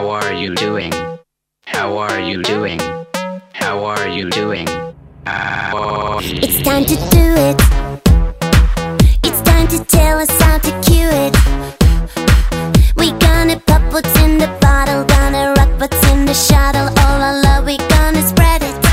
How are you doing? How are you doing? How are you doing? It's time to do it. It's time to tell us how to cue it. We gonna pop what's in the bottle, gonna rock what's in the shuttle. All our love, we gonna spread it.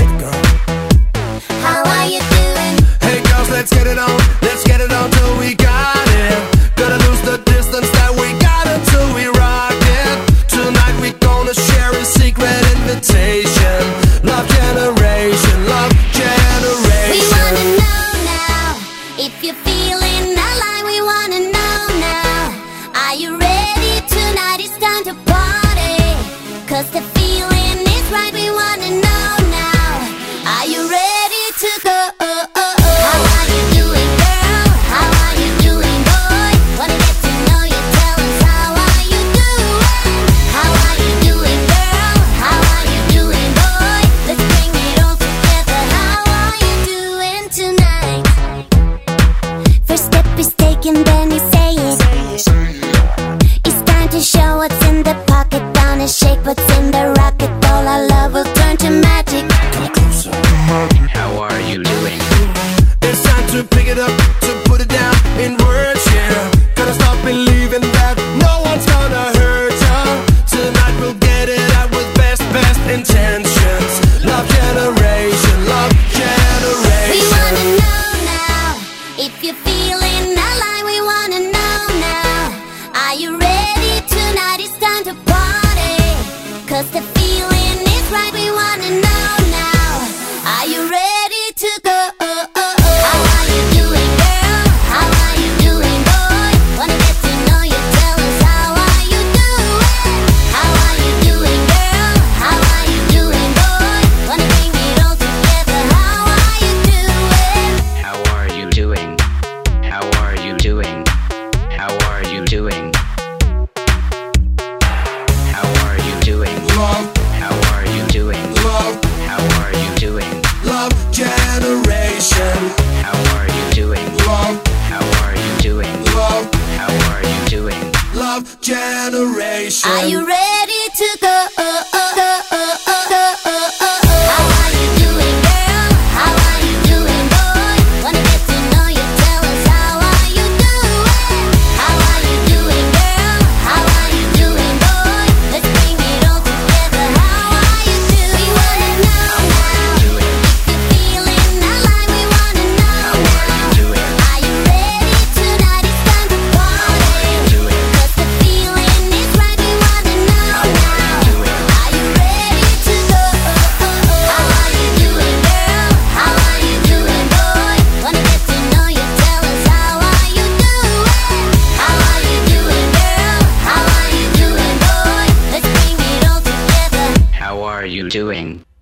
How are you doing? Hey girls, let's get it on. Let's get it on till we got it. Gonna lose the distance that we got until we rock it. Tonight we gonna share a secret invitation. Love generation, love generation. We wanna know now if you're feeling alive. We wanna know now. Are you ready? Tonight it's time to party. 'Cause the feeling is right. We wanna know now. Are you ready to go? How are you doing, girl? How are you doing, boy? Wanna get to know you. Tell us how are you doing? How are you doing, girl? How are you doing, boy? Let's bring it all together. How are you doing tonight? First step is taken, then you say it. It's time to show what's in the pocket. Down and shake what's in the rocket. All our love will turn to magic. How are you doing? It's time to pick it up, to put it down in words, yeah. Gotta stop believing that no one's gonna hurt ya. Tonight we'll get it out with best intentions. Love generation, love generation. We wanna know now if you're feeling alive. We wanna know now. Are you ready? Tonight it's time to party. 'Cause the feeling is right. We wanna know now. Are you ready to go? How are you doing, girl? How are you doing, boy? Wanna get to know you. Tell us how are you doing? How are you doing, girl? How are you doing, boy? Wanna bring it all together. How are you doing? How are you doing? How are you doing? How are you doing? How are you doing? Love, How are you doing? love, How are you doing? love generation. How are you doing? Love, How are you doing? love, How are you doing? love generation. Are you ready to go? How are you doing, girl? How are you doing, boy? Wanna get to know you. Tell us how are you doing? How are you doing, girl? How are you doing, boy? Let's bring it all together. How are you doing? We wanna know now. If you're feeling alive, we wanna know now. Are you ready? Tonight it's time to party. 'Cause the feeling is right. We wanna know now. Are you ready to go? How are you doing, girl? How are you doing, boy? Wanna get to know you. Tell us how are you doing? How are you doing, girl? How are you doing, boy? Let's bring it all together. How are you doing?